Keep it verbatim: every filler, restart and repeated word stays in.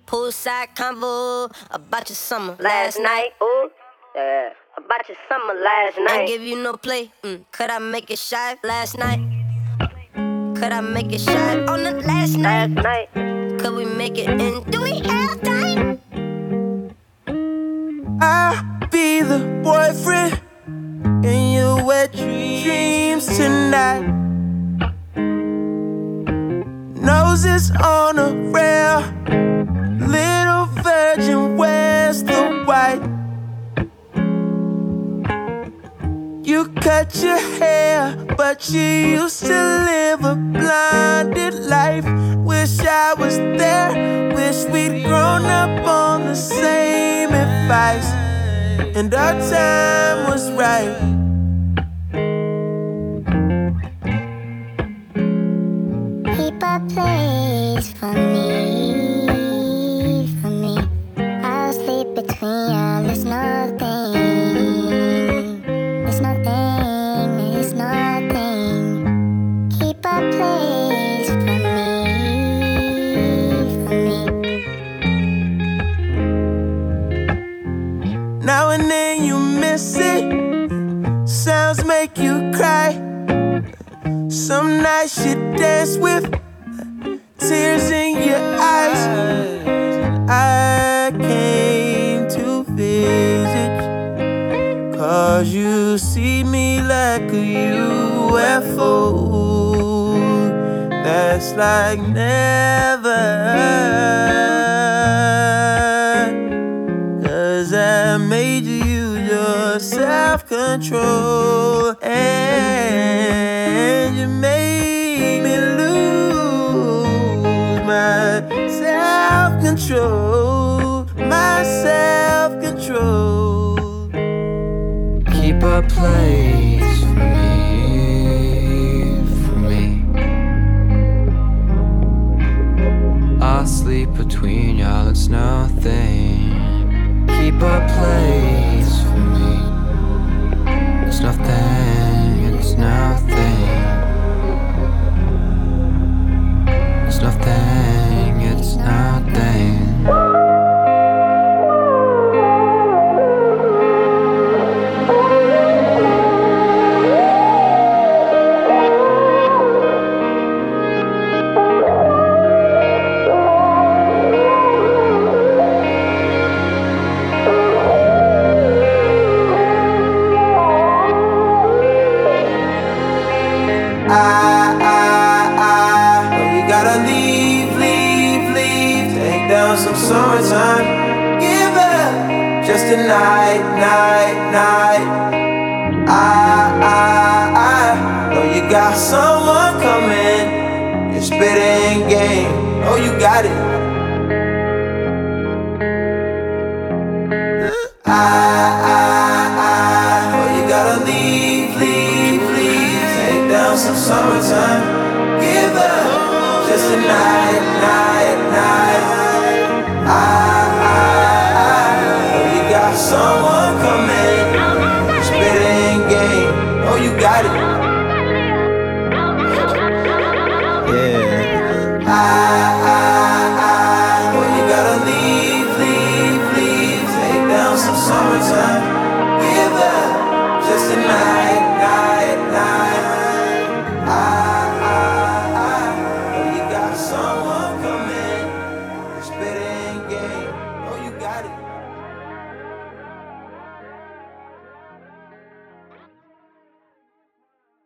Poolside convo about your summer last night. Ooh, yeah, about your summer last night. Ain't give you no play. Mm. Could I make it shy last night? Could I make it shy on the last night? Last night. Could we make it in? Do we have time? I'll be the boyfriend in your wet dreams tonight. Noses on a rail, little virgin, where's the white? You cut your hair, but you used to live a blinded life. Wish I was there, wish we'd grown up on the same advice, and our time was right. Keep a place for me, for me. I'll sleep between y'all, it's nothing. It's nothing, it's nothing. Keep a place for me, for me. Now and then you miss it, sounds make you cry. Some nights you dance with tears in your eyes. I came to visit, cause you see me like a U F O. That's like never, cause I made you use your self-control, and you made me lose my self-control, my self-control. Keep a place for me, for me. I'll sleep between y'all, it's nothing. Keep a place for me. It's nothing, it's nothing. It's nothing, it's nothing. I, I, I know you gotta leave, leave, leave. Take down some summertime. Give it up, just a night, night, night. I, I, I know you got someone coming. You're spitting game. Oh, you got it. I, I, I know you gotta leave, leave, leave. Take down some summertime. Give up, just a night.